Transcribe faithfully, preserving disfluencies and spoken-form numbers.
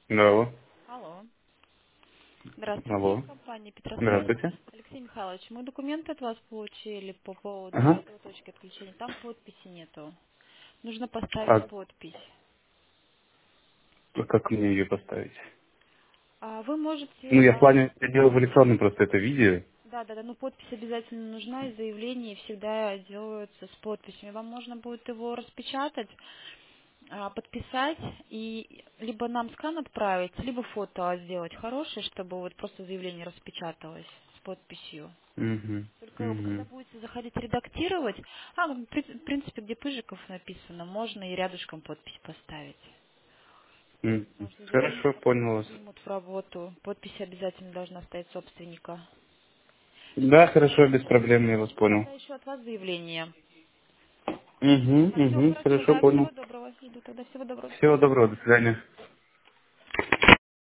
Алло. Алло. Здравствуйте, Алло. компания Петросвязь. Здравствуйте. Алексей Михайлович, мы документы от вас получили по поводу Ага. сотовой точки отключения. Там подписи нету. Нужно поставить А подпись. как мне ее поставить? А вы Ну, можете... я в а, плане я делал в электронном просто это видео. да, да, да, ну подпись обязательно нужна, и заявления всегда делаются с подписями. Вам можно будет его распечатать, а, подписать и либо нам скан отправить, либо фото сделать хорошее, чтобы вот просто заявление распечаталось с подписью. Угу. Только когда Угу. будете заходить редактировать, а, ну, в при- в принципе, где Пыжиков написано, можно и рядышком подпись поставить. Потому что заявление Хорошо, потом понял не вас. примут в работу. Подпись обязательно должна стоять собственника. Да, хорошо, без проблем, я вас Жду понял. тогда еще от вас заявление. Угу, Все, угу, хорошо, хорошо, да, понял. всего доброго. Жду тогда всего доброго. До Всего свидания. доброго, до свидания.